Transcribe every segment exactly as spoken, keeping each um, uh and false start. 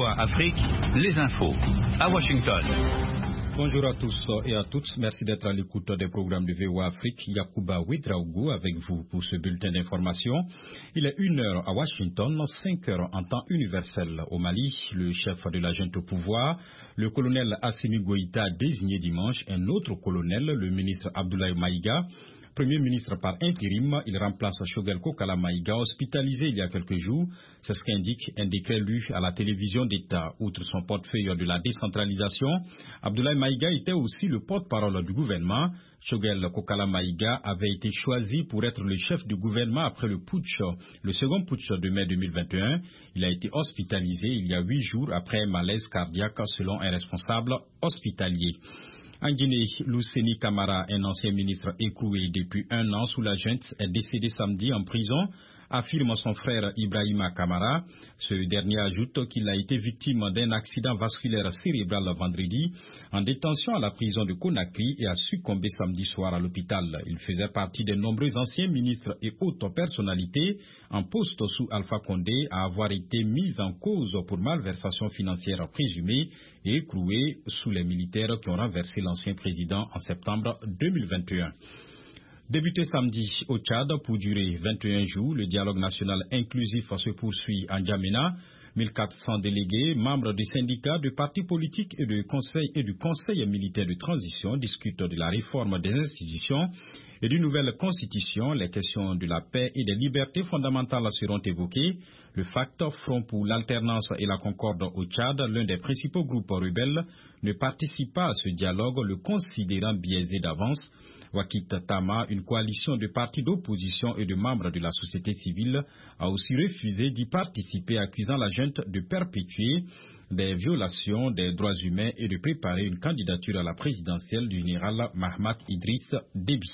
V O A Afrique, les infos à Washington. Bonjour à tous et à toutes. Merci d'être à l'écoute des programmes de V O A Afrique. Yacouba Ouedraogo avec vous pour ce bulletin d'information. Il est une heure à Washington, cinq heures en temps universel au Mali. Le chef de la junte au pouvoir, le colonel Assimi Goïta, a désigné dimanche un autre colonel, le ministre Abdoulaye Maïga. Premier ministre par intérim, il remplace Choguel Kokala Maïga, hospitalisé il y a quelques jours. C'est ce qu'indique un décret lu à la télévision d'État. Outre son portefeuille de la décentralisation, Abdoulaye Maïga était aussi le porte-parole du gouvernement. Choguel Kokala Maïga avait été choisi pour être le chef du gouvernement après le putsch, le second putsch de mai deux mille vingt et un. Il a été hospitalisé il y a huit jours après un malaise cardiaque selon un responsable hospitalier. En Guinée, Lousseni Camara, un ancien ministre écroué depuis un an sous la junte, est décédé samedi en prison, affirme son frère Ibrahima Camara. Ce dernier ajoute qu'il a été victime d'un accident vasculaire cérébral vendredi en détention à la prison de Conakry et a succombé samedi soir à l'hôpital. Il faisait partie des nombreux anciens ministres et hautes personnalités en poste sous Alpha Condé à avoir été mis en cause pour malversation financière présumée et écroué sous les militaires qui ont renversé l'ancien président en septembre deux mille vingt et un. Débuté samedi au Tchad pour durer vingt et un jours, le dialogue national inclusif se poursuit en N'Djamena. mille quatre cents délégués, membres des syndicats, de partis politiques et, de conseil, et du Conseil militaire de transition discutent de la réforme des institutions et d'une nouvelle constitution. Les questions de la paix et des libertés fondamentales seront évoquées. Le FACT, Front pour l'alternance et la concorde au Tchad, l'un des principaux groupes rebelles, ne participe pas à ce dialogue, le considérant biaisé d'avance. Wakit Tama, une coalition de partis d'opposition et de membres de la société civile, a aussi refusé d'y participer, accusant la junte de perpétuer des violations des droits humains et de préparer une candidature à la présidentielle du général Mahamat Idriss Déby.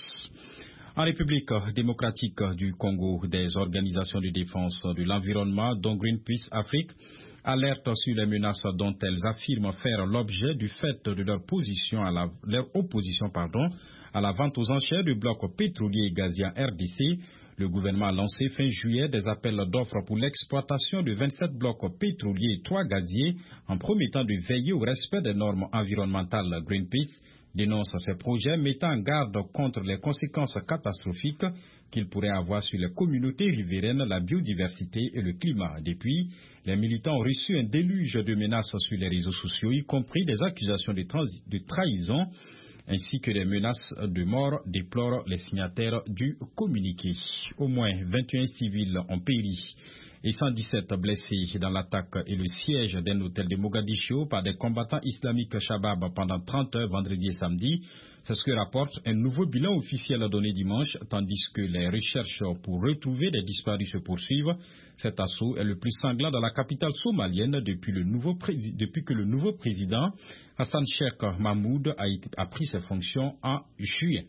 En République démocratique du Congo, des organisations de défense de l'environnement, dont Greenpeace Afrique, alertent sur les menaces dont elles affirment faire l'objet du fait de leur, position à la, leur opposition pardon, à la vente aux enchères de blocs pétroliers et gaziers en R D C. Le gouvernement a lancé fin juillet des appels d'offres pour l'exploitation de vingt-sept blocs pétroliers et trois gaziers en promettant de veiller au respect des normes environnementales. Greenpeace dénonce ces projets, mettant en garde contre les conséquences catastrophiques qu'ils pourraient avoir sur les communautés riveraines, la biodiversité et le climat. Depuis, les militants ont reçu un déluge de menaces sur les réseaux sociaux, y compris des accusations de, de trahison ainsi que des menaces de mort, déplorent les signataires du communiqué. Au moins vingt et un civils ont péri et cent dix-sept blessés dans l'attaque et le siège d'un hôtel de Mogadiscio par des combattants islamiques Shabab pendant trente heures vendredi et samedi. C'est ce que rapporte un nouveau bilan officiel donné dimanche, tandis que les recherches pour retrouver des disparus se poursuivent. Cet assaut est le plus sanglant dans la capitale somalienne depuis, le nouveau prési- depuis que le nouveau président Hassan Sheikh Mahmoud a, été, a pris ses fonctions en juillet.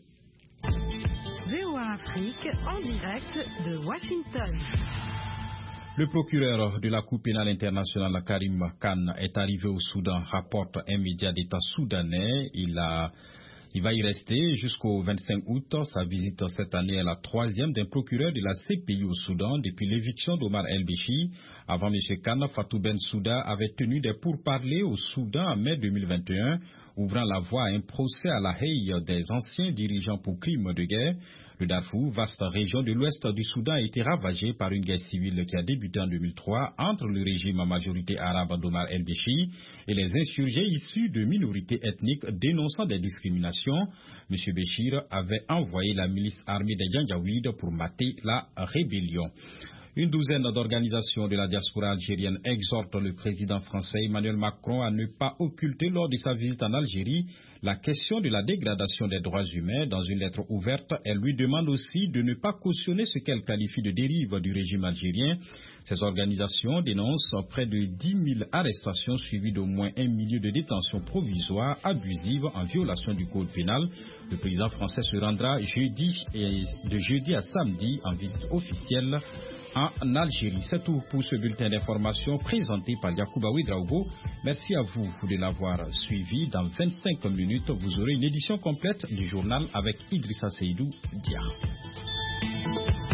V O A Afrique en direct de Washington. Le procureur de la Cour pénale internationale Karim Khan est arrivé au Soudan, rapporte un média d'État soudanais. Il a Il va y rester jusqu'au vingt-cinq août. Sa visite cette année est la troisième d'un procureur de la C P I au Soudan depuis l'éviction d'Omar El-Béchi. Avant M. Khan, Fatou Bensouda avait tenu des pourparlers au Soudan en mai deux mille vingt et un, ouvrant la voie à un procès à la Haye des anciens dirigeants pour crimes de guerre. Le Darfour, vaste région de l'ouest du Soudan, a été ravagée par une guerre civile qui a débuté en deux mille trois entre le régime à majorité arabe d'Omar El-Béchi et les insurgés issus de minorités ethniques dénonçant des discriminations. M. Béchir avait envoyé la milice armée des Janjaouides pour mater la rébellion. Une douzaine d'organisations de la diaspora algérienne exhortent le président français Emmanuel Macron à ne pas occulter lors de sa visite en Algérie la question de la dégradation des droits humains. Dans une lettre ouverte, elle lui demande aussi de ne pas cautionner ce qu'elle qualifie de dérive du régime algérien. Ces organisations dénoncent près de dix mille arrestations suivies d'au moins un millier de détentions provisoires abusives en violation du code pénal. Le président français se rendra jeudi et de jeudi à samedi en visite officielle en Algérie. C'est tout pour ce bulletin d'information présenté par Yacouba Ouedraogo. Merci à vous de l'avoir suivi. Dans vingt-cinq minutes, vous aurez une édition complète du journal avec Idrissa Seydou Dia.